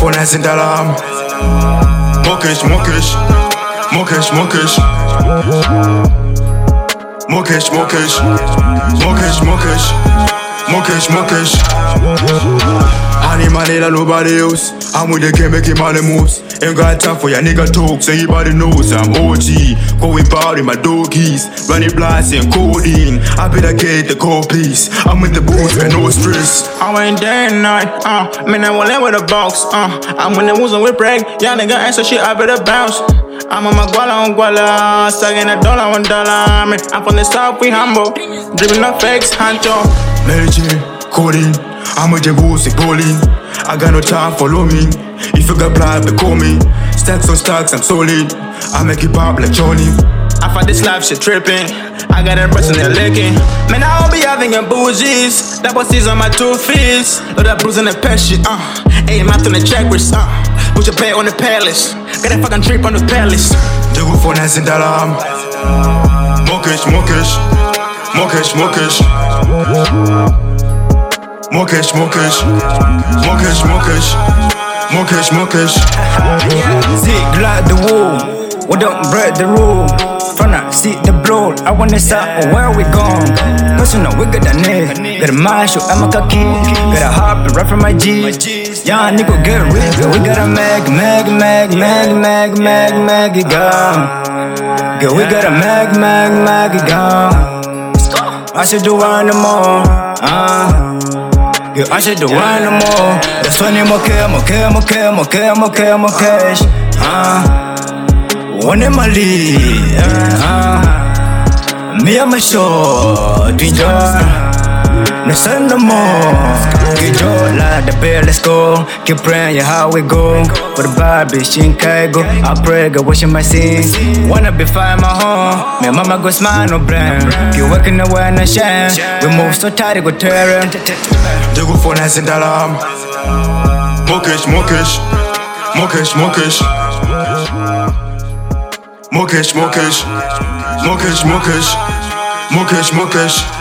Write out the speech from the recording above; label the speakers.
Speaker 1: Ndikufuna zindalama. Mokesh, mokesh, mokesh, mokesh, mokesh, mokesh, mokesh, mokesh, mokesh, mokesh. I need money like nobody else. I'm with the game making money moves. Ain't got time for your nigga talks. Everybody knows I'm OG. Going party my doggies. Running blast and codeine. I better get the call please. I'm with the boots and no stress.
Speaker 2: I went day and night, man I won't live with a box, I'm when the wounds with break, y'all nigga answer shit, I better bounce. I'm on my guala on guala, stacking $1 on $1. Man, I'm from the south, we humble, dripping up fakes, hancho.
Speaker 1: Mary Jane, codeine. I'm with the boots and bowling. I got no time, follow me. If you got blood, they call me. Stacks on stacks, I'm solid. I make it pop like Johnny.
Speaker 2: I find this life shit tripping. I got them breasts and they're licking. Man, I don't be having a bougies. That was on my 2 feet. Load that bruise in the past shit, Hey, mouth on the checkers, Put your bed on the palace. Got that fucking trip on the palace.
Speaker 1: Ndikufuna zindalama. Mokesh, mokesh, mokesh, mokesh, mokesh, mokesh, mokesh, mokesh, mokesh, mokesh.
Speaker 3: Zig like the wall, we don't break the rule. From the seat the blow, I wanna start where we gone. Cause you know we got that nigga, got a mash, I'm a cocky, got a hop right from my G's. Young nigga get rich, we got a mag it gone. Girl, we got a mag it gone. I should do one more, Girl, I should do one more. That's 20 more cash, One in my lead, me and my short, we just no sun no more. Get your like the bear, let's go. Keep praying, yeah, how we go. For the Barbie, she ain't go. I pray, God, washing my sins. Wanna be fine, my home. Me and mama go smile, no blame. Keep working away, no shame. We move so tight, go tear.
Speaker 1: Ndikufuna zindalama. Mokesh, mokesh, mokesh, mokesh, mokesh, mokesh, mokesh, mokesh, mokesh, mokesh.